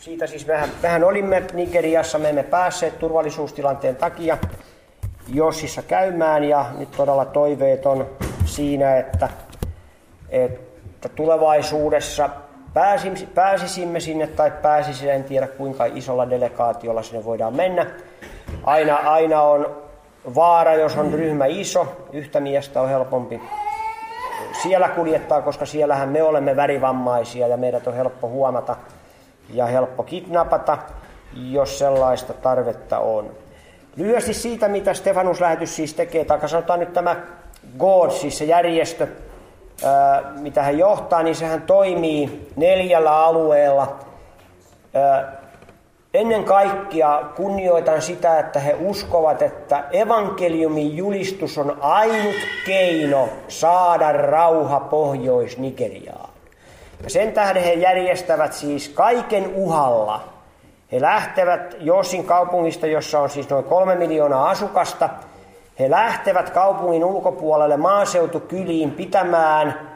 siitä siis mehän olimme Nigeriassa, me emme päässeet turvallisuustilanteen takia Jossissa käymään, ja nyt todella toiveet on siinä, että tulevaisuudessa pääsisimme sinne tai pääsisimme, en tiedä kuinka isolla delegaatiolla sinne voidaan mennä. Aina on vaara, jos on ryhmä iso, yhtä miestä on helpompi siellä kuljettaa, koska siellähän me olemme värivammaisia ja meidät on helppo huomata ja helppo kidnapata, jos sellaista tarvetta on. Lyhyesti siitä, mitä Stefanus-lähetys siis tekee, tai sanotaan nyt tämä God, siis se järjestö, mitä hän johtaa, niin sehän toimii 4 alueella. Ennen kaikkea kunnioitan sitä, että he uskovat, että evankeliumin julistus on ainut keino saada rauha Pohjois-Nigeriaan. Ja sen tähden he järjestävät siis kaiken uhalla. He lähtevät Jossin kaupungista, jossa on siis noin 3 miljoonaa asukasta. He lähtevät kaupungin ulkopuolelle maaseutukyliin pitämään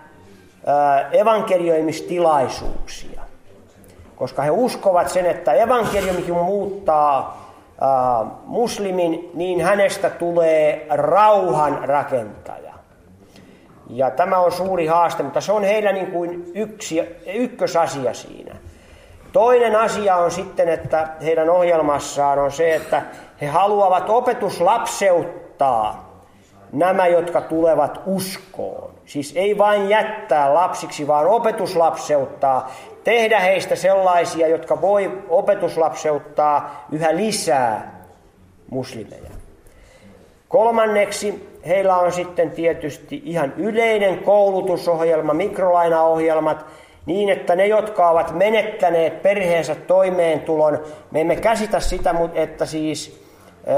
evankelioimistilaisuuksia. Koska he uskovat sen, että evankeliumikin muuttaa muslimin, niin hänestä tulee rauhan rakentaja. Ja tämä on suuri haaste, mutta se on heillä niin kuin ykkösasia siinä. Toinen asia on sitten, että heidän ohjelmassaan on se, että he haluavat opetuslapseuttaa nämä, jotka tulevat uskoon. Siis ei vain jättää lapsiksi, vaan opetuslapseuttaa, tehdä heistä sellaisia, jotka voi opetuslapseuttaa yhä lisää muslimeja. Kolmanneksi heillä on sitten tietysti ihan yleinen koulutusohjelma, mikrolainaohjelmat, niin että ne, jotka ovat menettäneet perheensä toimeentulon, me emme käsitä sitä, että siis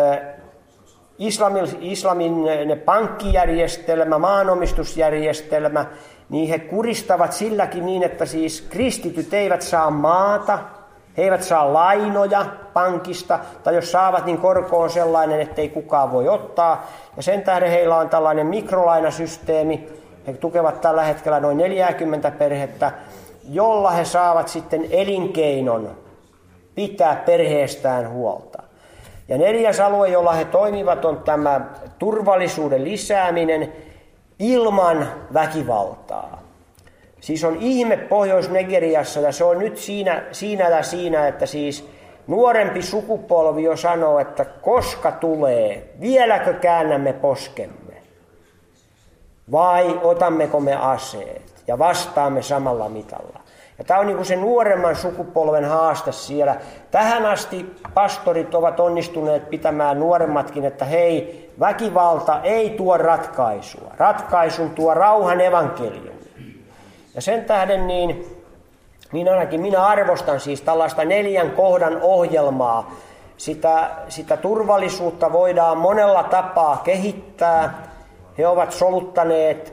islamin pankkijärjestelmä, maanomistusjärjestelmä, niin he kuristavat silläkin niin, että siis kristityt eivät saa maata, he eivät saa lainoja pankista, tai jos saavat, niin korko on sellainen, ettei kukaan voi ottaa. Ja sen tähden heillä on tällainen mikrolainasysteemi, he tukevat tällä hetkellä noin 40 perhettä, jolla he saavat sitten elinkeinon pitää perheestään huolta. Ja 4. alue, jolla he toimivat, on tämä turvallisuuden lisääminen ilman väkivaltaa. Siis on ihme Pohjois-Nigeriassa, ja se on nyt siinä, että siis nuorempi sukupolvi jo sanoo, että koska tulee, vieläkö käännämme poskemme, vai otammeko me aseet ja vastaamme samalla mitalla. Ja tämä on niin kuin se nuoremman sukupolven haaste siellä. Tähän asti pastorit ovat onnistuneet pitämään nuoremmatkin, että hei, väkivalta ei tuo ratkaisua. Ratkaisun tuo rauhan evankeliumi. Ja sen tähden niin ainakin minä arvostan siis tällaista 4 kohdan ohjelmaa. Sitä turvallisuutta voidaan monella tapaa kehittää. He ovat soluttaneet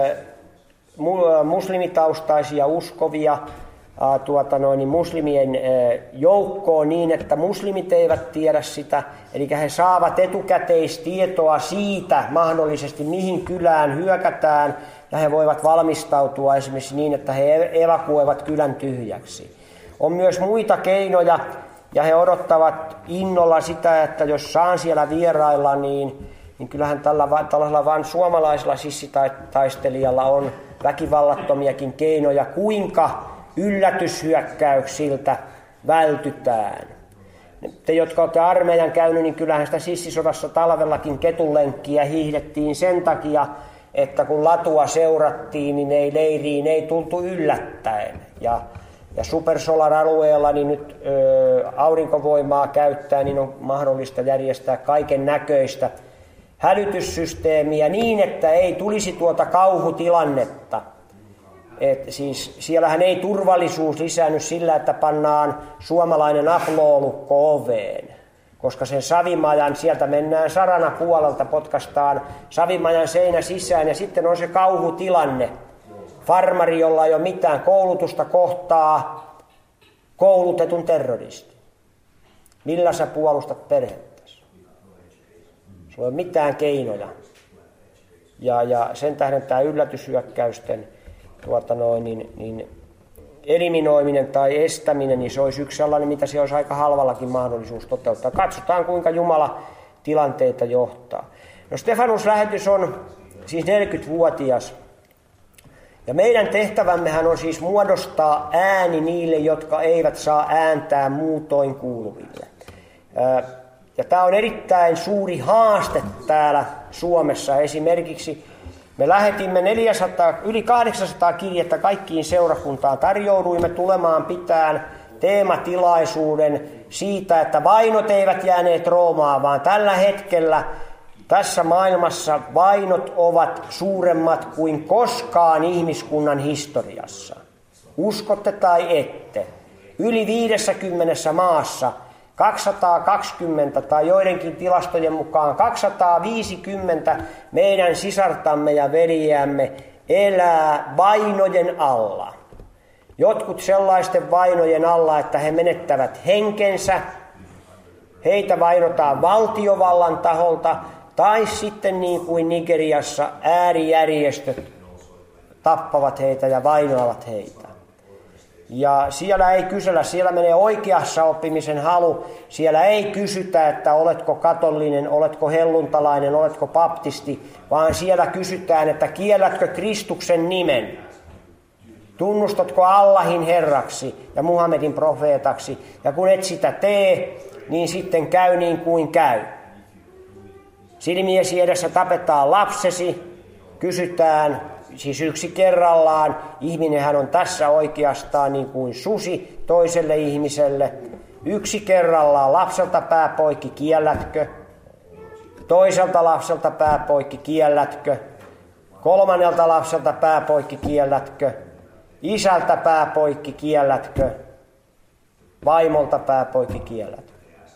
muslimitaustaisia uskovia muslimien joukkoon niin, että muslimit eivät tiedä sitä. Eli he saavat etukäteistietoa siitä mahdollisesti, mihin kylään hyökätään, ja he voivat valmistautua esimerkiksi niin, että he evakuoivat kylän tyhjäksi. On myös muita keinoja, ja he odottavat innolla sitä, että jos saan siellä vierailla, niin kyllähän tällaisella vain suomalaisella sissitaistelijalla on väkivallattomiakin keinoja, kuinka yllätyshyökkäyksiltä vältytään. Te, jotka olette armeijan käynyt, niin kyllähän sitä sissisodassa talvellakin ketunlenkkiä hiihdettiin sen takia, että kun latua seurattiin, niin leiriin ei tultu yllättäen. Ja Super Solar-alueella niin nyt aurinkovoimaa käyttää, niin on mahdollista järjestää kaiken näköistä hälytyssysteemiä niin, että ei tulisi tuota kauhutilannetta. Et siis siellähän ei turvallisuus lisäänny sillä, että pannaan suomalainen aploolukko oveen, koska sen savimajan, sieltä mennään sarana puolelta, potkastaan savimajan seinä sisään ja sitten on se kauhutilanne. Farmari, jolla ei ole mitään koulutusta, kohtaa koulutetun terroristin. Millä sä puolustat perhettäsi? Sulla ei ole mitään keinoja. Ja sen tähden tämä yllätyshyökkäysten eliminoiminen tai estäminen, niin se olisi yksi sellainen, mitä se olisi aika halvallakin mahdollisuus toteuttaa. Katsotaan, kuinka Jumala tilanteita johtaa. No Stefanus-lähetys on siis 40-vuotias. Ja meidän tehtävämmehän on siis muodostaa ääni niille, jotka eivät saa ääntää muutoin kuuluville. Ja tämä on erittäin suuri haaste täällä Suomessa. Esimerkiksi me lähetimme yli 800 kirjettä kaikkiin seurakuntaan. Tarjouduimme tulemaan pitämään teematilaisuuden siitä, että vainot eivät jääneet Roomaan, vaan tällä hetkellä tässä maailmassa vainot ovat suuremmat kuin koskaan ihmiskunnan historiassa. Uskotte tai ette. Yli 50 maassa 220 tai joidenkin tilastojen mukaan 250 meidän sisartamme ja veljiämme elää vainojen alla. Jotkut sellaisten vainojen alla, että he menettävät henkensä, heitä vainotaan valtiovallan taholta, tai sitten niin kuin Nigeriassa äärijärjestöt tappavat heitä ja vainoavat heitä. Ja siellä ei kysellä, siellä menee oikeassa oppimisen halu. Siellä ei kysytä, että oletko katolinen, oletko helluntalainen, oletko baptisti, vaan siellä kysytään, että kiellätkö Kristuksen nimen. Tunnustatko Allahin Herraksi ja Muhammedin profeetaksi. Ja kun et sitä tee, niin sitten käy niin kuin käy. Silmiesi edessä tapetaan lapsesi, kysytään, siis yksi kerrallaan, ihminenhän on tässä oikeastaan niin kuin susi toiselle ihmiselle. Yksi kerrallaan, lapselta pää poikki, kiellätkö? Toiselta lapselta pää poikki, kiellätkö? Kolmannelta lapselta pää poikki, kiellätkö? Isältä pää poikki, kiellätkö? Vaimolta pää poikki, kiellätkö?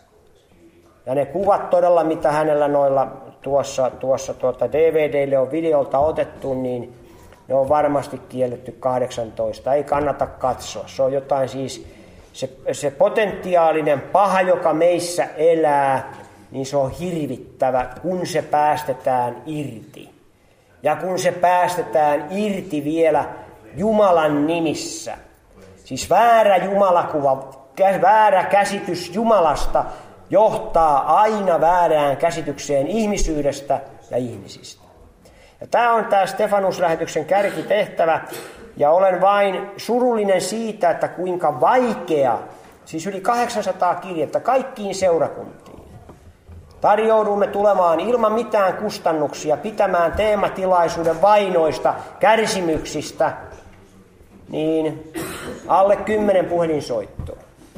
Ja ne kuvat todella, mitä hänellä noilla tuossa DVDlle on videolta otettu, niin ne on varmasti kielletty 18. Ei kannata katsoa. Se on jotain siis, se potentiaalinen paha, joka meissä elää, niin se on hirvittävä, kun se päästetään irti. Ja kun se päästetään irti vielä Jumalan nimissä. Siis väärä jumalakuva, väärä käsitys Jumalasta johtaa aina väärään käsitykseen ihmisyydestä ja ihmisistä. Ja tämä on tämä Stefanus-lähetyksen kärkitehtävä, ja olen vain surullinen siitä, että kuinka vaikea, siis yli 800 kirjettä kaikkiin seurakuntiin. Tarjoudumme tulemaan ilman mitään kustannuksia, pitämään teematilaisuuden vainoista, kärsimyksistä, niin alle 10 puhelinsoittoa.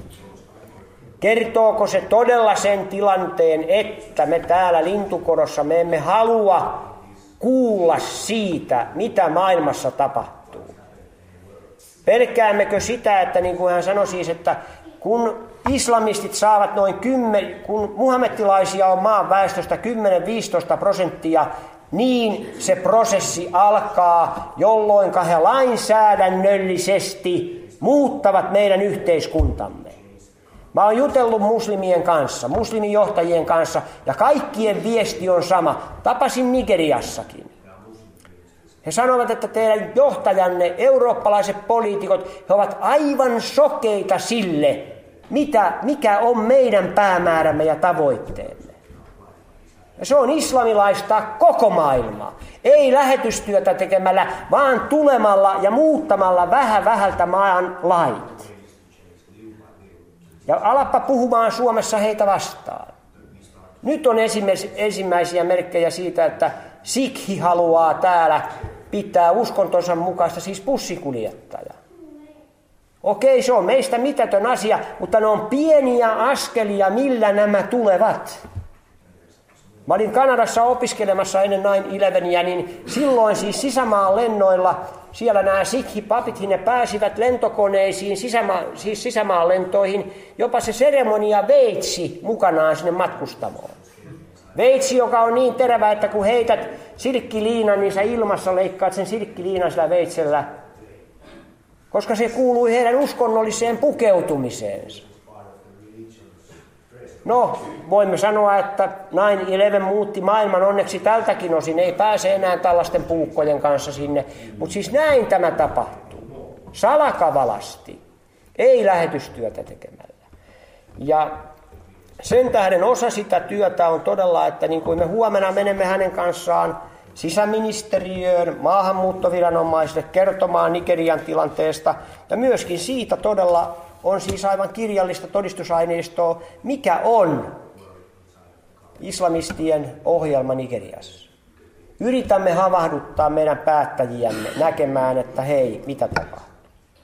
Kertooko se todella sen tilanteen, että me täällä Lintukorossa me emme halua kuulla siitä, mitä maailmassa tapahtuu? Pelkäämmekö sitä, että niin kuin hän sanoi siis, että kun islamistit saavat noin 10, kun muhammettilaisia on maan väestöstä 10-15%, niin se prosessi alkaa, jolloin he lainsäädännöllisesti muuttavat meidän yhteiskuntamme. Mä oon jutellut muslimien kanssa, muslimijohtajien kanssa, ja kaikkien viesti on sama. Tapasin Nigeriassakin. He sanovat, että teidän johtajanne, eurooppalaiset poliitikot, he ovat aivan sokeita sille, mikä on meidän päämäärämme ja tavoitteemme. Ja se on islamilaistaa koko maailmaa. Ei lähetystyötä tekemällä, vaan tulemalla ja muuttamalla vähältä maan lait. Ja alappa puhumaan Suomessa heitä vastaan. Nyt on ensimmäisiä merkkejä siitä, että Sikhi haluaa täällä pitää uskontonsa mukaista, siis bussikuljettaja. Okei, se on meistä mitätön asia, mutta ne on pieniä askelia, millä nämä tulevat. Mä olin Kanadassa opiskelemassa ennen 9/11, niin silloin siis sisämaan lennoilla, siellä nämä Sikhi-papit, ne pääsivät lentokoneisiin, sisämaan lentoihin, jopa se seremonia veitsi mukanaan sinne matkustamoon. Veitsi, joka on niin terävä, että kun heität silkkiliinan, niin sä ilmassa leikkaat sen silkkiliinan sillä veitsellä, koska se kuului heidän uskonnolliseen pukeutumiseensa. No, voimme sanoa, että 9/11 muutti maailman onneksi tältäkin osin. Ei pääse enää tällaisten puukkojen kanssa sinne. Mutta siis näin tämä tapahtuu. salakavalasti, ei lähetystyötä tekemällä. Ja sen tähden osa sitä työtä on todella, että niin kuin me huomenna menemme hänen kanssaan sisäministeriöön, maahanmuuttoviranomaisille kertomaan Nigerian tilanteesta, ja myöskin siitä todella on siis aivan kirjallista todistusaineistoa, mikä on islamistien ohjelma Nigeriassa. Yritämme havahduttaa meidän päättäjiämme näkemään, että hei, mitä tapahtuu.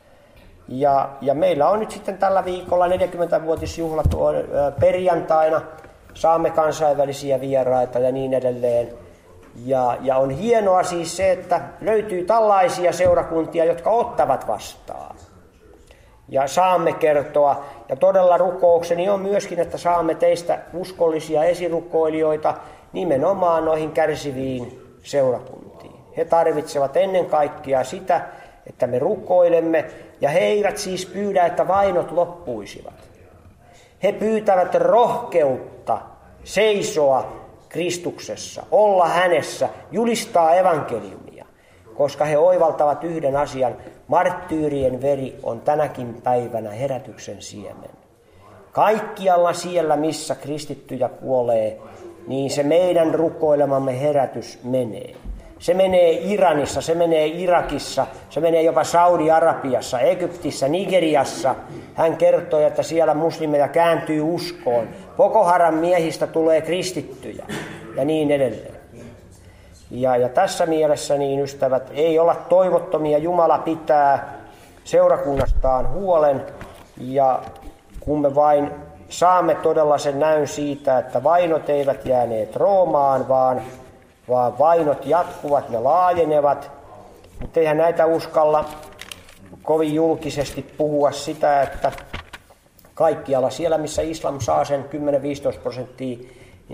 Ja meillä on nyt sitten tällä viikolla 40-vuotisjuhlat perjantaina, saamme kansainvälisiä vieraita ja niin edelleen. Ja on hienoa siis se, että löytyy tällaisia seurakuntia, jotka ottavat vastaan. Ja saamme kertoa, ja todella rukoukseni on myöskin, että saamme teistä uskollisia esirukoilijoita nimenomaan noihin kärsiviin seurakuntiin. He tarvitsevat ennen kaikkea sitä, että me rukoilemme, ja he eivät siis pyydä, että vainot loppuisivat. He pyytävät rohkeutta seisoa Kristuksessa, olla hänessä, julistaa evankeliumia, koska he oivaltavat yhden asian: marttyyrien veri on tänäkin päivänä herätyksen siemen. Kaikkialla siellä, missä kristittyjä kuolee, niin se meidän rukoilemamme herätys menee. Se menee Iranissa, se menee Irakissa, se menee jopa Saudi-Arabiassa, Egyptissä, Nigeriassa. Hän kertoi, että siellä muslimeja kääntyy uskoon. Boko Haram miehistä tulee kristittyjä ja niin edelleen. Ja tässä mielessä, niin ystävät, ei olla toivottomia. Jumala pitää seurakunnastaan huolen, ja kun me vain saamme todella sen näyn siitä, että vainot eivät jääneet Roomaan, vaan vainot jatkuvat, ne laajenevat. Mutta eihän näitä uskalla kovin julkisesti puhua sitä, että kaikkialla siellä, missä islam saa sen 10-15%, niin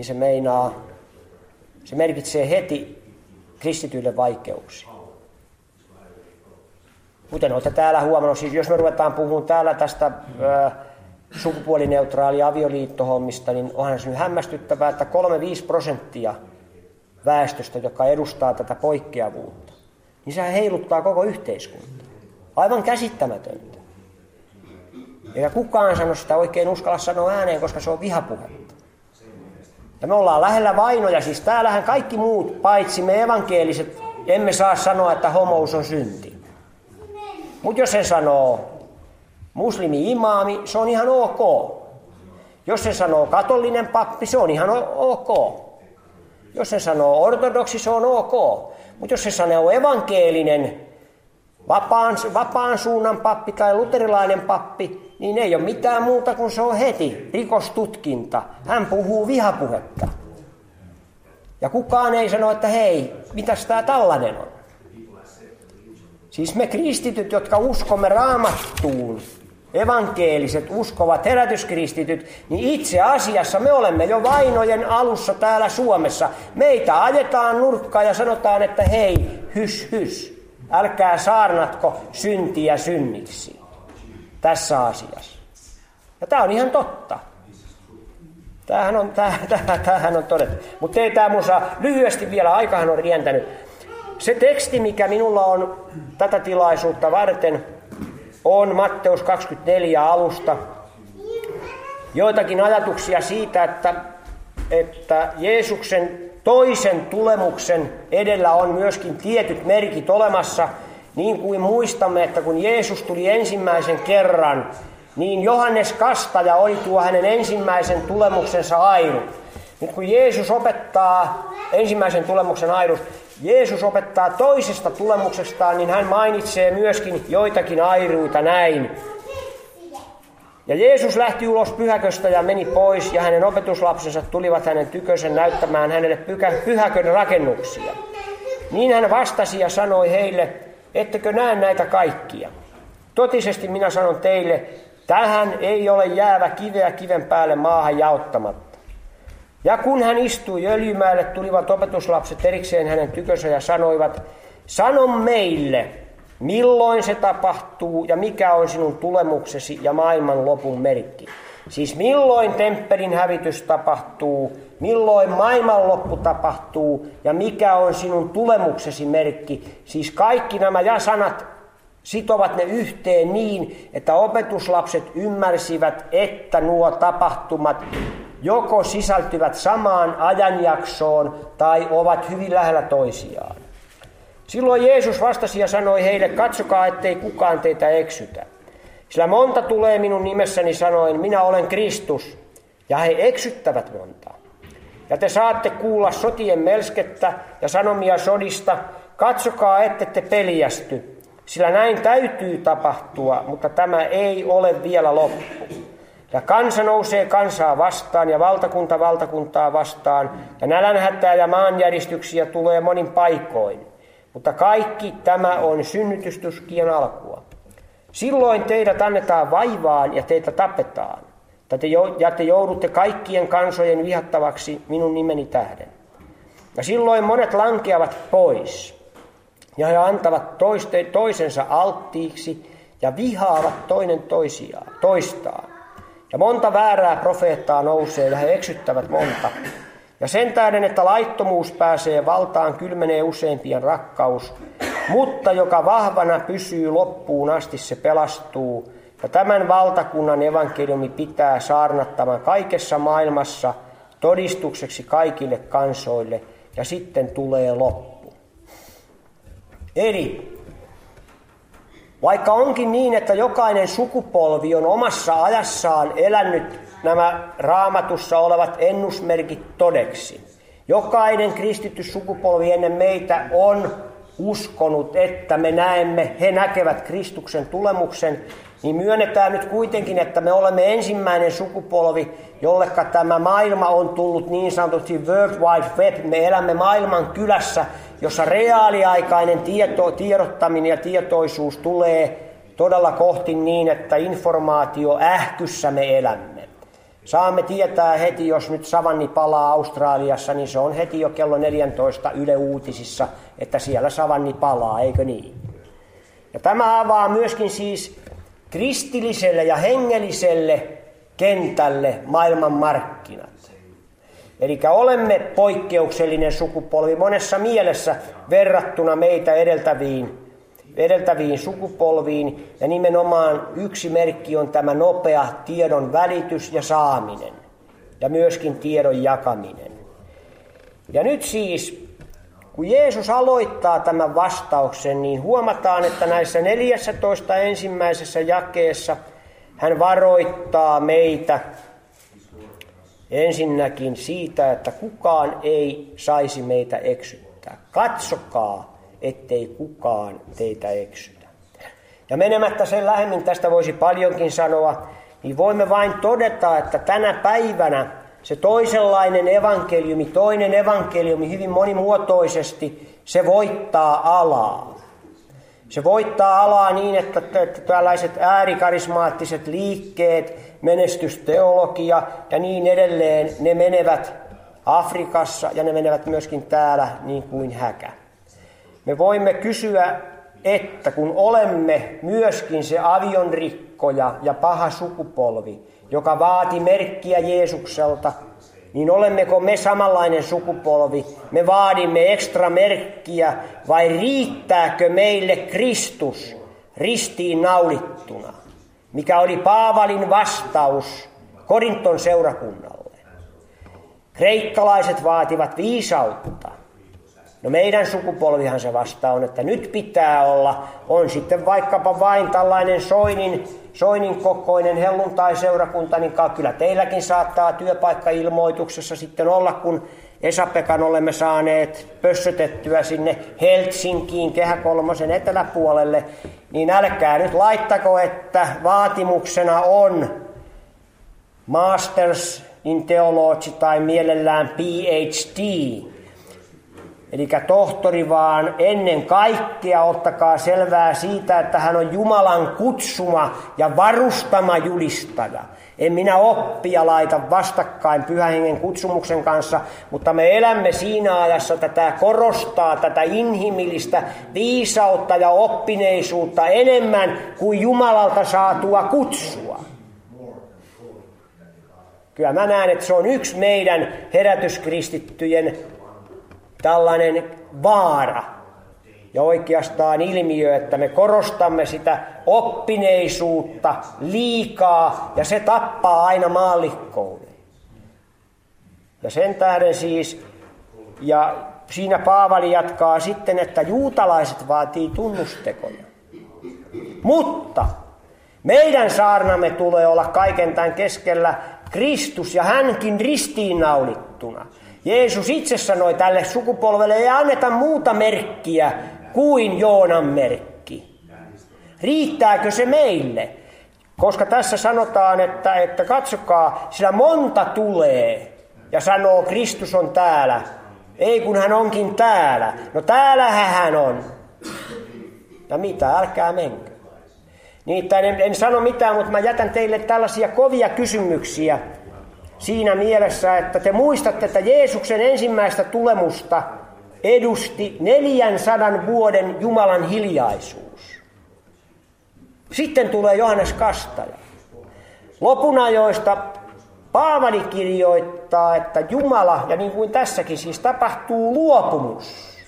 se merkitsee heti kristityille vaikeuksia. Kuten olette täällä huomannut, siis jos me ruvetaan puhumaan täällä tästä sukupuolineutraalia avioliittohommista, niin onhan se nyt hämmästyttävää, että 3-5% väestöstä, joka edustaa tätä poikkeavuutta, niin sehän heiluttaa koko yhteiskuntaa. Aivan käsittämätöntä. Eikä kukaan sano sitä oikein uskalla sanoa ääneen, koska se on vihapuhetta. Ja me ollaan lähellä vainoja, siis täällähän kaikki muut, paitsi me evankeeliset, emme saa sanoa, että homous on synti. Mutta jos se sanoo muslimi-imaami, se on ihan ok. Jos se sanoo katolinen pappi, se on ihan ok. Jos se sanoo ortodoksi, se on ok. Mutta jos se sanoo evankelinen, vapaan suunnan pappi tai luterilainen pappi, niin ei ole mitään muuta kuin se on heti rikostutkinta. Hän puhuu vihapuhetta. Ja kukaan ei sano, että hei, mitäs tää tällainen on? Siis me kristityt, jotka uskomme Raamattuun, evankeeliset, uskovat herätyskristityt, niin itse asiassa me olemme jo vainojen alussa täällä Suomessa. Meitä ajetaan nurkkaan ja sanotaan, että hei, hys, älkää saarnatko syntiä synniksi tässä asiassa. Ja tämä on ihan totta. Tämähän on todettu. Mutta ei tämä mun saa lyhyesti vielä, aikahan on rientänyt. Se teksti, mikä minulla on tätä tilaisuutta varten, on Matteus 24 alusta. Joitakin ajatuksia siitä, että Jeesuksen toisen tulemuksen edellä on myöskin tietyt merkit olemassa. Niin kuin muistamme, että kun Jeesus tuli ensimmäisen kerran, niin Johannes Kastaja oli tuo hänen ensimmäisen tulemuksensa airut. Nyt kun Jeesus opettaa ensimmäisen tulemuksen airut, Jeesus opettaa toisesta tulemuksestaan, niin hän mainitsee myöskin joitakin airuita näin. Ja Jeesus lähti ulos pyhäköstä ja meni pois, ja hänen opetuslapsensa tulivat hänen tykönsä näyttämään hänelle pyhäkön rakennuksia. Niin hän vastasi ja sanoi heille, ettekö näe näitä kaikkia? Totisesti minä sanon teille, tähän ei ole jäävä kiveä kiven päälle maahan jaottamatta. Ja kun hän istui Öljymäelle, tulivat opetuslapset erikseen hänen tykönsä ja sanoivat, sano meille, milloin se tapahtuu ja mikä on sinun tulemuksesi ja maailman lopun merkki. Siis milloin temppelin hävitys tapahtuu, milloin maailmanloppu tapahtuu ja mikä on sinun tulemuksesi merkki. Siis kaikki nämä ja sanat sitovat ne yhteen niin, että opetuslapset ymmärsivät, että nuo tapahtumat joko sisältyvät samaan ajanjaksoon tai ovat hyvin lähellä toisiaan. Silloin Jeesus vastasi ja sanoi heille, katsokaa, ettei kukaan teitä eksytä. Sillä monta tulee minun nimessäni sanoen, minä olen Kristus, ja he eksyttävät monta. Ja te saatte kuulla sotien melskettä ja sanomia sodista, katsokaa, ette te peljästy, sillä näin täytyy tapahtua, mutta tämä ei ole vielä loppu. Ja kansa nousee kansaa vastaan ja valtakunta valtakuntaa vastaan, ja nälänhätää ja maanjäristyksiä tulee monin paikoin. Mutta kaikki tämä on synnytystuskien alkua. Silloin teidät annetaan vaivaan ja teitä tapetaan, ja te joudutte kaikkien kansojen vihattavaksi minun nimeni tähden. Ja silloin monet lankeavat pois, ja he antavat toisensa alttiiksi ja vihaavat toinen toistaan. Ja monta väärää profeettaa nousee, ja he eksyttävät monta. Ja sen tähden, että laittomuus pääsee valtaan, kylmenee useimpien rakkaus, mutta joka vahvana pysyy loppuun asti, se pelastuu. Ja tämän valtakunnan evankeliumi pitää saarnattavan kaikessa maailmassa todistukseksi kaikille kansoille, ja sitten tulee loppu. Eli vaikka onkin niin, että jokainen sukupolvi on omassa ajassaan elänyt nämä Raamatussa olevat ennusmerkit todeksi. Jokainen kristitty sukupolvi ennen meitä on uskonut, että me näemme, he näkevät Kristuksen tulemuksen, niin myönnetään nyt kuitenkin, että me olemme ensimmäinen sukupolvi, jolleka tämä maailma on tullut niin sanotusti World Wide Web. Me elämme maailman kylässä, jossa reaaliaikainen tiedottaminen ja tietoisuus tulee todella kohti niin, että informaatio ähkyssä me elämme. Saamme tietää heti, jos nyt savanni palaa Australiassa, niin se on heti jo kello 14 Yle Uutisissa, että siellä savanni palaa, eikö niin? Ja tämä avaa myöskin siis kristilliselle ja hengelliselle kentälle maailman markkinat. Eli olemme poikkeuksellinen sukupolvi monessa mielessä verrattuna meitä edeltäviin sukupolviin, ja nimenomaan yksi merkki on tämä nopea tiedon välitys ja saaminen, ja myöskin tiedon jakaminen. Ja nyt siis, kun Jeesus aloittaa tämän vastauksen, niin huomataan, että näissä 14 ensimmäisessä jakeessa hän varoittaa meitä ensinnäkin siitä, että kukaan ei saisi meitä eksyttää. Katsokaa, ettei kukaan teitä eksytä. Ja menemättä sen lähemmin, tästä voisi paljonkin sanoa, niin voimme vain todeta, että tänä päivänä se toisenlainen evankeliumi, toinen evankeliumi hyvin monimuotoisesti, se voittaa alaa. Se voittaa alaa niin, että tällaiset äärikarismaattiset liikkeet, menestysteologia ja niin edelleen, ne menevät Afrikassa ja ne menevät myöskin täällä niin kuin häkä. Me voimme kysyä, että kun olemme myöskin se avionrikkoja ja paha sukupolvi, joka vaati merkkiä Jeesukselta, niin olemmeko me samanlainen sukupolvi? Me vaadimme ekstra merkkiä vai riittääkö meille Kristus ristiin naulittuna? Mikä oli Paavalin vastaus Korinton seurakunnalle? Kreikkalaiset vaativat viisautta. No meidän sukupolvihan se vasta on, että nyt pitää olla, on sitten vaikkapa vain tällainen soinin kokoinen helluntai-seurakunta, niin kyllä teilläkin saattaa työpaikkailmoituksessa sitten olla, kun Esa-Pekan olemme saaneet pössötettyä sinne Helsinkiin Kehä Kolmosen eteläpuolelle, niin älkää nyt laittako, että vaatimuksena on Masters in Theology tai mielellään PhD, eli tohtori, vaan ennen kaikkea ottakaa selvää siitä, että hän on Jumalan kutsuma ja varustama julistaja. En minä oppia laita vastakkain Pyhän Hengen kutsumuksen kanssa, mutta me elämme siinä ajassa, että tämä korostaa tätä inhimillistä viisautta ja oppineisuutta enemmän kuin Jumalalta saatua kutsua. Kyllä mä näen, että se on yksi meidän herätyskristittyjen tällainen vaara. ja oikeastaan ilmiö, että me korostamme sitä oppineisuutta liikaa ja se tappaa aina maallikkouden. Ja sen tähden siis, ja siinä Paavali jatkaa sitten, että juutalaiset vaatii tunnustekoja. Mutta meidän saarnamme tulee olla kaiken tämän keskellä Kristus ja hänkin ristiinnaulittuna. Jeesus itse sanoi tälle sukupolvelle, ei anneta muuta merkkiä kuin Joonan merkki. Riittääkö se meille? Koska tässä sanotaan, että katsokaa, sillä monta tulee ja sanoo, Kristus on täällä. Ei kun hän onkin täällä. No täällähän hän on. Ja mitä, älkää menkö. Niitä en sano mitään, mutta mä jätän teille tällaisia kovia kysymyksiä siinä mielessä, että te muistatte, että Jeesuksen ensimmäistä tulemusta edusti 400 vuoden Jumalan hiljaisuus. Sitten tulee Johannes Kastaja. Lopun ajoista Paavali kirjoittaa, että Jumala, ja niin kuin tässäkin siis tapahtuu luopumus.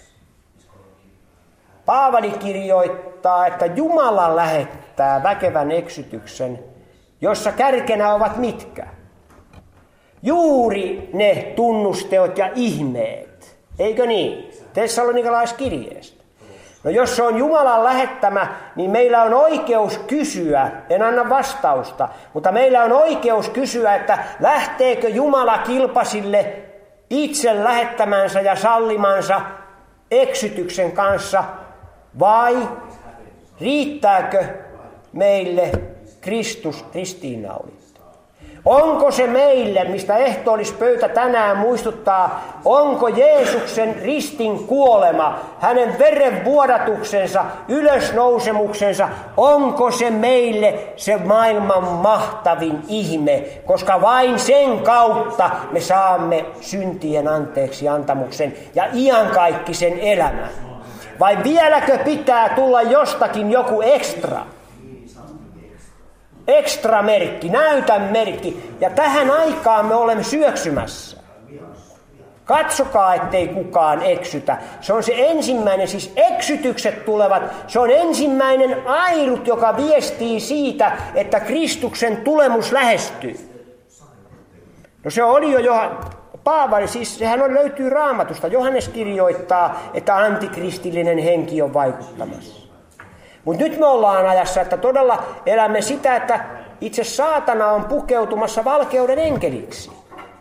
Paavali kirjoittaa, että Jumala lähettää väkevän eksytyksen, jossa kärkenä ovat mitkä? Juuri ne tunnusteot ja ihmeet. Eikö niin? Tessalonikalaiskirjeestä. No jos se on Jumalan lähettämä, niin meillä on oikeus kysyä, en anna vastausta, mutta meillä on oikeus kysyä, että lähteekö Jumala kilpasille itse lähettämänsä ja sallimansa eksytyksen kanssa, vai riittääkö meille Kristus ristiinnaulittu? Onko se meille, mistä ehtoollispöytä tänään muistuttaa, onko Jeesuksen ristin kuolema, hänen verenvuodatuksensa, ylösnousemuksensa, onko se meille se maailman mahtavin ihme, koska vain sen kautta me saamme syntien anteeksi antamuksen ja iankaikkisen elämän. Vai vieläkö pitää tulla jostakin joku ekstra merkki, näytän merkki, ja tähän aikaan me olemme syöksymässä. Katsokaa, ettei kukaan eksytä. Se on se ensimmäinen, siis eksytykset tulevat, se on ensimmäinen airut, joka viestii siitä, että Kristuksen tulemus lähestyy. No se oli jo Paavali, siis sehän löytyy Raamatusta. Johannes kirjoittaa, että antikristillinen henki on vaikuttamassa. Mutta nyt me ollaan ajassa, että todella elämme sitä, että itse saatana on pukeutumassa valkeuden enkeliksi.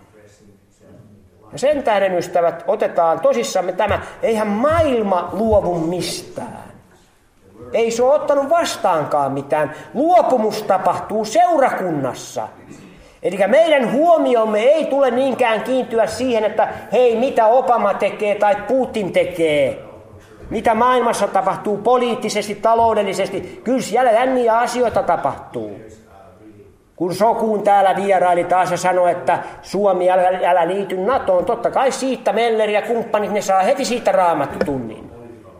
Ja sen tähden, ystävät, otetaan tosissamme tämä. Eihän maailma luovu mistään. Ei se ole ottanut vastaankaan mitään. Luopumus tapahtuu seurakunnassa. Eli meidän huomiomme ei tule niinkään kiintyä siihen, että hei, mitä Obama tekee tai Putin tekee. Mitä maailmassa tapahtuu poliittisesti, taloudellisesti. Kyllä siellä jänniä asioita tapahtuu. Kun Sokuun täällä vieraili taas ja sanoi, että Suomi älä liity NATOon, totta kai siitä Melleri ja kumppanit, ne saa heti siitä raamattutunnin.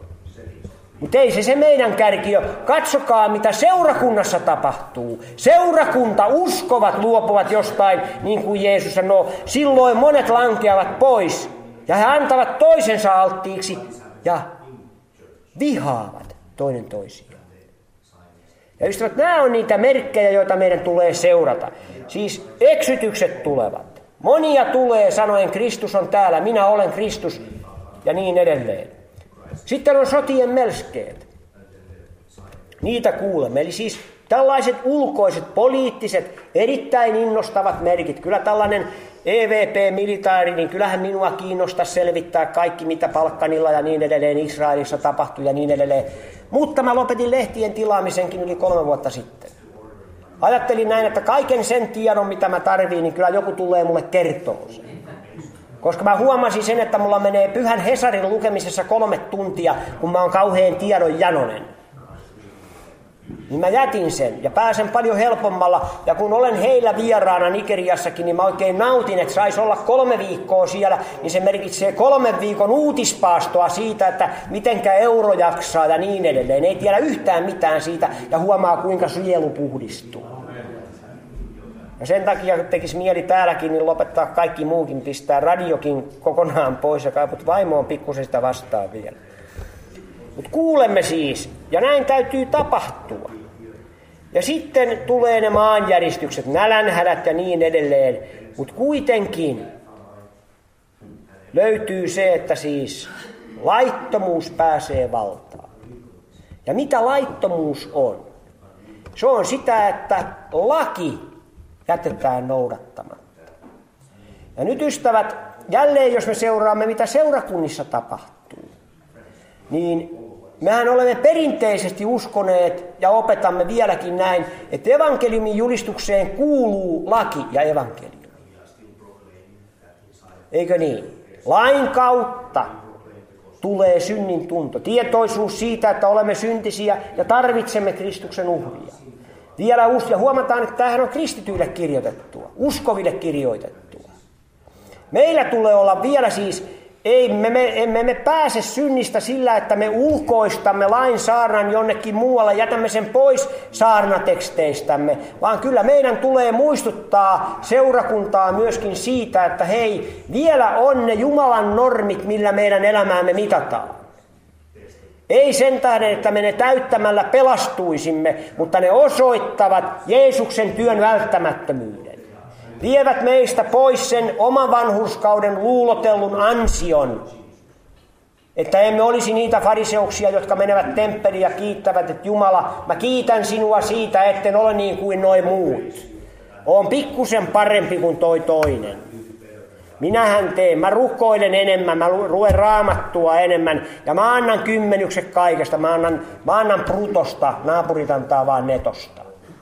Mutta ei se meidän kärki ole. Katsokaa, mitä seurakunnassa tapahtuu. Seurakunta, uskovat, luopuvat jostain, niin kuin Jeesus sanoo. Silloin monet lankeavat pois ja he antavat toisensa alttiiksi ja vihaavat toinen toisiaan. Ja ystävät, nämä on niitä merkkejä, joita meidän tulee seurata. Siis eksytykset tulevat. Monia tulee sanoen, Kristus on täällä, minä olen Kristus ja niin edelleen. Sitten on sotien melskeet. Niitä kuulemme. Eli siis tällaiset ulkoiset, poliittiset, erittäin innostavat merkit. Kyllä tällainen EVP-militaari, niin kyllähän minua kiinnostaa selvittää kaikki, mitä Balkanilla ja niin edelleen Israelissa tapahtui ja niin edelleen. Mutta mä lopetin lehtien tilaamisenkin yli 3 vuotta sitten. Ajattelin näin, että kaiken sen tiedon, mitä mä tarviin, niin kyllä joku tulee mulle kertoa sen. Koska mä huomasin sen, että mulla menee Pyhän Hesarin lukemisessa 3 tuntia, kun mä oon kauhean tiedon janonen. Niin mä jätin sen ja pääsen paljon helpommalla. Ja kun olen heillä vieraana Nigeriassakin, niin mä oikein nautin, että saisi olla 3 viikkoa siellä. Niin se merkitsee 3 viikon uutispaastoa siitä, että mitenkä euro jaksaa ja niin edelleen. Ei tiedä yhtään mitään siitä ja huomaa, kuinka sielu puhdistuu. Ja sen takia tekisi mieli täälläkin niin lopettaa kaikki muukin, pistää radiokin kokonaan pois ja kaiput vaimoon pikkusen sitä vastaan vielä. Mutta kuulemme siis, ja näin täytyy tapahtua. Ja sitten tulee ne maanjäristykset, nälänhädät ja niin edelleen. Mutta kuitenkin löytyy se, että siis laittomuus pääsee valtaan. Ja mitä laittomuus on? Se on sitä, että laki jätetään noudattamatta. Ja nyt ystävät, jälleen jos me seuraamme, mitä seurakunnissa tapahtuu, niin mehän olemme perinteisesti uskoneet ja opetamme vieläkin näin, että evankeliumin julistukseen kuuluu laki ja evankeliumi. Eikö niin? Lain kautta tulee synnin tunto, tietoisuus siitä, että olemme syntisiä ja tarvitsemme Kristuksen uhria. Vielä ja huomataan, että tämähän on kristityille kirjoitettua, uskoville kirjoitettua. Meillä tulee olla vielä siis, emme me pääse synnistä sillä, että me ulkoistamme lain saarnan jonnekin muualle, jätämme sen pois saarnateksteistämme, vaan kyllä meidän tulee muistuttaa seurakuntaa myöskin siitä, että hei, vielä on ne Jumalan normit, millä meidän elämäämme mitataan. Ei sen tähden, että me ne täyttämällä pelastuisimme, mutta ne osoittavat Jeesuksen työn välttämättömyyden. Vievät meistä pois sen oman vanhurskauden luulotellun ansion, että emme olisi niitä fariseuksia, jotka menevät temppeliin ja kiittävät, että Jumala, mä kiitän sinua siitä, etten ole niin kuin noi muut. Oon pikkusen parempi kuin toi toinen. Minähän teen, mä rukoilen enemmän, mä luen raamattua enemmän ja mä annan kymmenykset kaikesta, mä annan brutosta, naapurit antaa vaan netosta.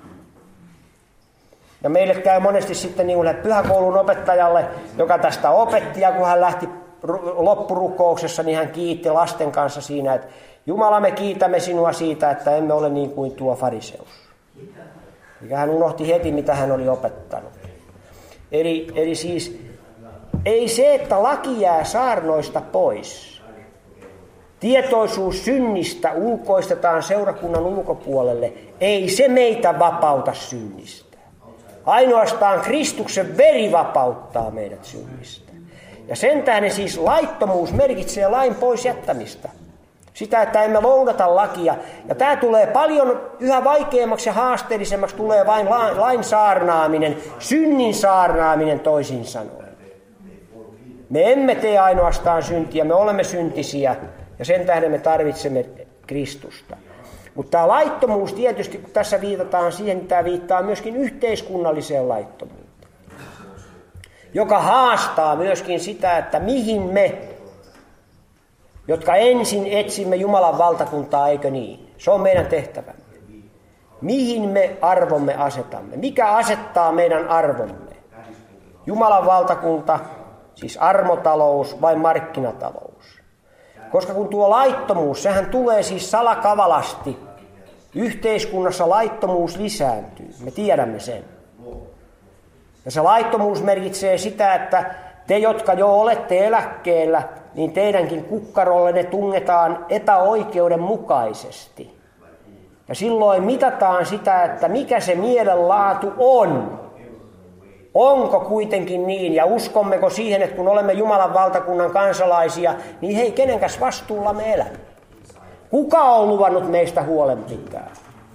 Ja meille käy monesti sitten niin kuin pyhäkoulun opettajalle, joka tästä opetti, ja kun hän lähti loppurukouksessa, niin hän kiitti lasten kanssa siinä, että Jumala, me kiitämme sinua siitä, että emme ole niin kuin tuo fariseus. Ja hän unohti heti, mitä hän oli opettanut. Eli siis ei se, että laki jää saarnoista pois. Tietoisuus synnistä ulkoistetaan seurakunnan ulkopuolelle. Ei se meitä vapauta synnistä. Ainoastaan Kristuksen veri vapauttaa meidät synnistä. Ja sen tähden siis laittomuus merkitsee lain pois jättämistä. Sitä, että emme noudata lakia. Ja tämä tulee paljon yhä vaikeammaksi ja haasteellisemmaksi tulee vain lain saarnaaminen, synnin saarnaaminen toisin sanoen. Me emme tee ainoastaan syntiä, me olemme syntisiä ja sen tähden me tarvitsemme Kristusta. Mutta tämä laittomuus tietysti, kun tässä viitataan siihen, niin tämä viittaa myöskin yhteiskunnalliseen laittomuuteen, joka haastaa myöskin sitä, että mihin me, jotka ensin etsimme Jumalan valtakuntaa, eikö niin? Se on meidän tehtävämme. Mihin me arvomme asetamme? Mikä asettaa meidän arvomme? Jumalan valtakunta, siis armotalous vai markkinatalous? Koska kun tuo laittomuus, sehän tulee siis salakavalasti. Yhteiskunnassa laittomuus lisääntyy. Me tiedämme sen. Ja se laittomuus merkitsee sitä, että te, jotka jo olette eläkkeellä, niin teidänkin kukkarollenne tungetaan epäoikeudenmukaisesti. Ja silloin mitataan sitä, että mikä se mielenlaatu on. Onko kuitenkin niin, ja uskommeko siihen, että kun olemme Jumalan valtakunnan kansalaisia, niin hei, kenenkäs vastuulla me elämme? Kuka on luvannut meistä huolen pitää?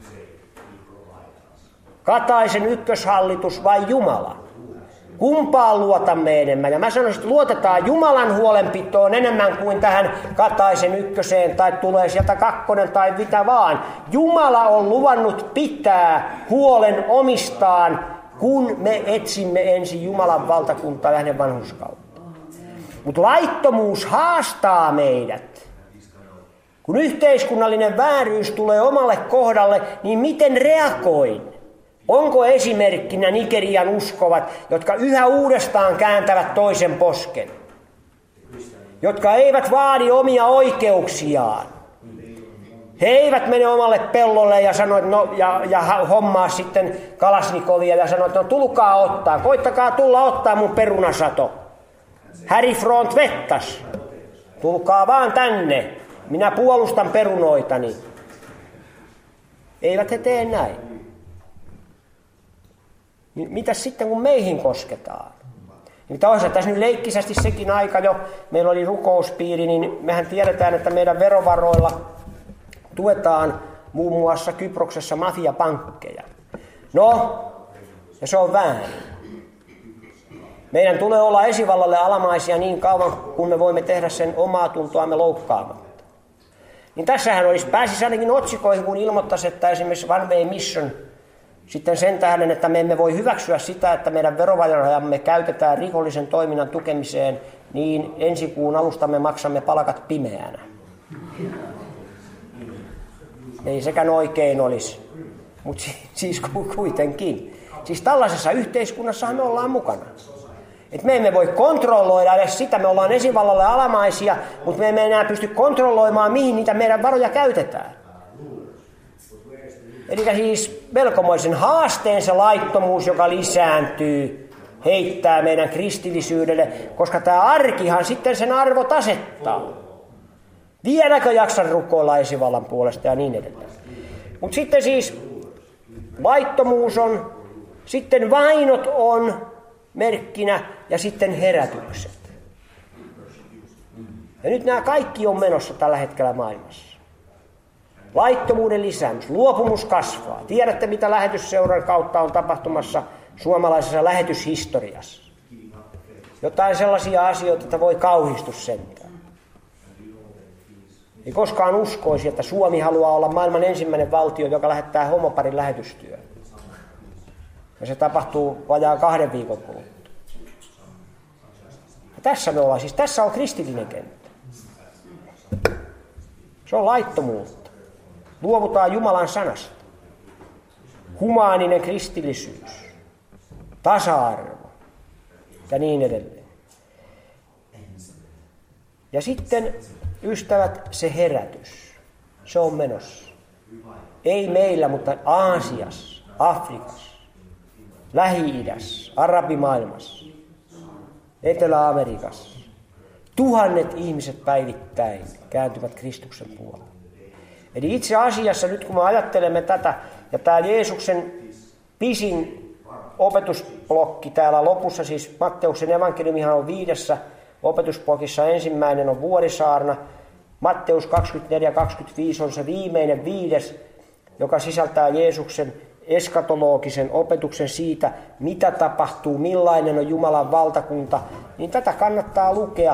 Kataisen ykköshallitus vai Jumala? Kumpaan luotamme enemmän? Ja mä sanoisin, että luotetaan Jumalan huolenpitoon enemmän kuin tähän Kataisen ykköseen, tai tulee sieltä kakkonen tai mitä vaan. Jumala on luvannut pitää huolen omistaan, kun me etsimme ensin Jumalan valtakuntaa ja hänen vanhurskautta. Mutta laittomuus haastaa meidät. Kun yhteiskunnallinen vääryys tulee omalle kohdalle, niin miten reagoin? Onko esimerkkinä Nigerian uskovat, jotka yhä uudestaan kääntävät toisen posken? Jotka eivät vaadi omia oikeuksiaan. He eivät mene omalle pellolle ja sano, että ja hommaa sitten Kalasnikovia ja sano, että no tulkaa ottaa, koittakaa tulla ottaa mun perunasato. Harry Front vettas, tulkaa vaan tänne, minä puolustan perunoitani. Eivät he tee näin. Mitäs sitten kun meihin kosketaan? Niin toisaalta tässä nyt leikkisästi sekin aika jo, meillä oli rukouspiiri, niin mehän tiedetään, että meidän verovaroilla tuetaan muun muassa Kyproksessa mafiapankkeja. No, ja se on väärin. Meidän tulee olla esivallalle alamaisia niin kauan, kun me voimme tehdä sen omaa tuntoamme loukkaamatta. Niin tässähän pääsisi ainakin otsikoihin, kun ilmoittaisi, että esimerkiksi One Way Mission sitten sen tähden, että me emme voi hyväksyä sitä, että meidän verovarojamme käytetään rikollisen toiminnan tukemiseen, niin ensi kuun alusta me maksamme palkat pimeänä. Ei sekään oikein olisi, mutta siis kuitenkin. Siis tällaisessa yhteiskunnassahan me ollaan mukana. Et me emme voi kontrolloida edes sitä, me ollaan esivallalle alamaisia, mutta me emme enää pysty kontrolloimaan, mihin niitä meidän varoja käytetään. Eli siis melkomoisen haasteen se laittomuus, joka lisääntyy, heittää meidän kristillisyydelle, koska tämä arkihan sitten sen arvot asettaa. Vieläkö jaksan rukoilla esivallan puolesta ja niin edelleen. Mutta sitten siis laittomuus on, sitten vainot on merkkinä ja sitten herätykset. Ja nyt nämä kaikki on menossa tällä hetkellä maailmassa. Laittomuuden lisäämys, luopumus kasvaa. Tiedätte, mitä lähetysseuran kautta on tapahtumassa suomalaisessa lähetyshistoriassa. Jotain sellaisia asioita, että voi kauhistus sentään. Ei koskaan uskoisi, että Suomi haluaa olla maailman ensimmäinen valtio, joka lähettää homoparin lähetystyöhön. Ja se tapahtuu vajaan 2 viikon kuluttua. Ja tässä me ollaan, siis tässä on kristillinen kenttä. Se on laittomuutta. Luovutaan Jumalan sanasta. Humaaninen kristillisyys. Tasa-arvo. Ja niin edelleen. Ja sitten, ystävät, se herätys. Se on menossa. Ei meillä, mutta Aasiassa, Afrikassa, Lähi-idässä, Arabimaailmassa, Etelä-Amerikassa. 1000 ihmiset päivittäin kääntyvät Kristuksen puolelle. Eli itse asiassa nyt kun me ajattelemme tätä, ja tämä Jeesuksen pisin opetusblokki täällä lopussa, siis Matteuksen evankeliumihan on 5. opetusblokissa, ensimmäinen on vuorisaarna, Matteus 24-25 on se viimeinen 5, joka sisältää Jeesuksen eskatologisen opetuksen siitä, mitä tapahtuu, millainen on Jumalan valtakunta, niin tätä kannattaa lukea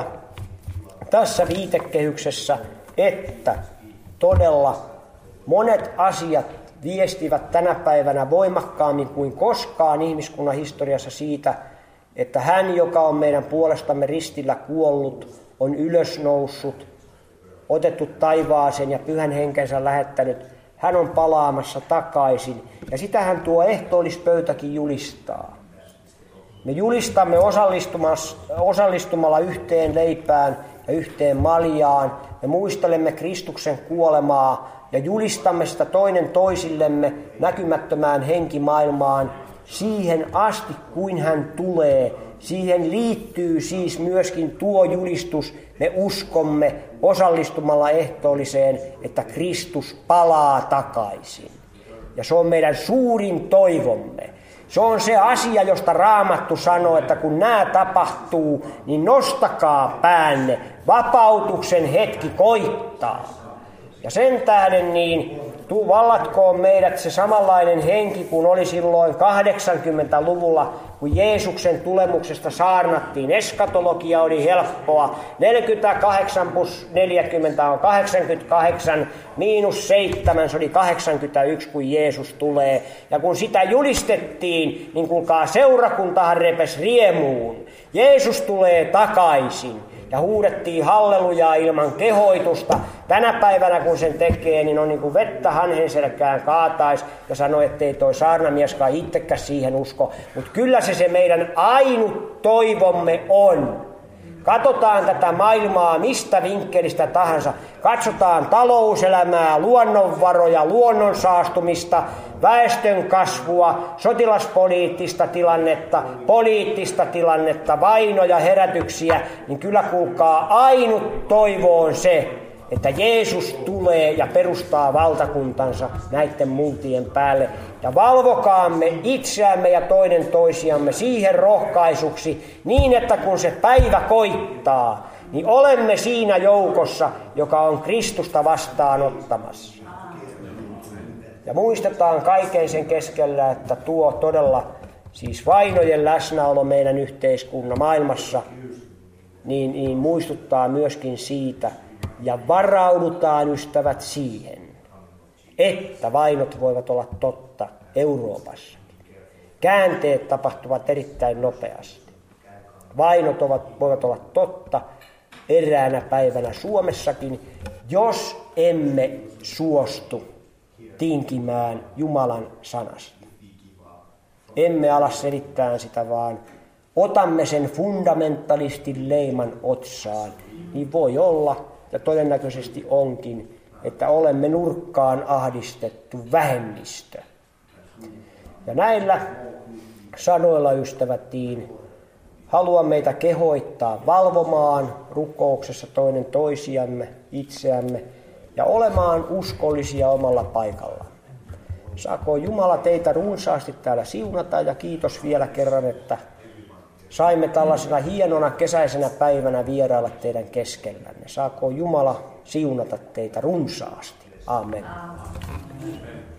tässä viitekehyksessä, että todella monet asiat viestivät tänä päivänä voimakkaammin kuin koskaan ihmiskunnan historiassa siitä, että hän, joka on meidän puolestamme ristillä kuollut, on ylösnoussut, otettu taivaaseen ja pyhän henkensä lähettänyt. Hän on palaamassa takaisin. Ja sitähän tuo ehtoollispöytäkin julistaa. Me julistamme osallistumalla yhteen leipään ja yhteen maljaan. Me muistelemme Kristuksen kuolemaa ja julistamme sitä toinen toisillemme näkymättömään henkimaailmaan siihen asti, kuin hän tulee. Siihen liittyy siis myöskin tuo julistus. Me uskomme osallistumalla ehtoolliseen, että Kristus palaa takaisin. Ja se on meidän suurin toivomme. Se on se asia, josta Raamattu sanoo, että kun nämä tapahtuu, niin nostakaa päänne. Vapautuksen hetki koittaa. Ja sen tähden niin vallatkoon meidät se samanlainen henki kuin oli silloin 80-luvulla, kun Jeesuksen tulemuksesta saarnattiin. Eskatologia oli helppoa. 48 plus 40 on 88, miinus 7, se oli 81, kun Jeesus tulee. Ja kun sitä julistettiin, niin kuulkaa, seurakuntahan repesi riemuun. Jeesus tulee takaisin. Ja huudettiin hallelujaa ilman kehoitusta. Tänä päivänä kun sen tekee, niin on niin kuin vettä hanhen selkään kaatais ja sanoi, ettei toi saarnamieskaan itsekään siihen usko. Mutta kyllä se meidän ainut toivomme on. Katsotaan tätä maailmaa mistä vinkkelistä tahansa. Katsotaan talouselämää, luonnonvaroja, luonnon saastumista, väestön kasvua, sotilaspoliittista tilannetta, poliittista tilannetta, vainoja, herätyksiä. Niin kyllä kuulkaa, ainut toivo on se, että Jeesus tulee ja perustaa valtakuntansa näiden multien päälle. Ja valvokaamme itseämme ja toinen toisiamme siihen rohkaisuksi niin, että kun se päivä koittaa, niin olemme siinä joukossa, joka on Kristusta vastaanottamassa. Ja muistetaan kaiken sen keskellä, että tuo todella siis vainojen läsnäolo meidän yhteiskunnan maailmassa, niin muistuttaa myöskin siitä, ja varaudutaan ystävät siihen, että vainot voivat olla totta Euroopassa. Käänteet tapahtuvat erittäin nopeasti. Vainot voivat olla totta eräänä päivänä Suomessakin, jos emme suostu tinkimään Jumalan sanasta. Emme ala selittää sitä, vaan otamme sen fundamentalistin leiman otsaan, niin voi olla, ja todennäköisesti onkin, että olemme nurkkaan ahdistettu vähemmistö. Ja näillä sanoilla, ystävät, haluan meitä kehoittaa valvomaan rukouksessa toinen toisiamme, itseämme, ja olemaan uskollisia omalla paikallaan. Saako Jumala teitä runsaasti täällä siunata, ja kiitos vielä kerran, että saimme tällaisena hienona kesäisenä päivänä vierailla teidän keskellänne. Saako Jumala siunata teitä runsaasti. Amen.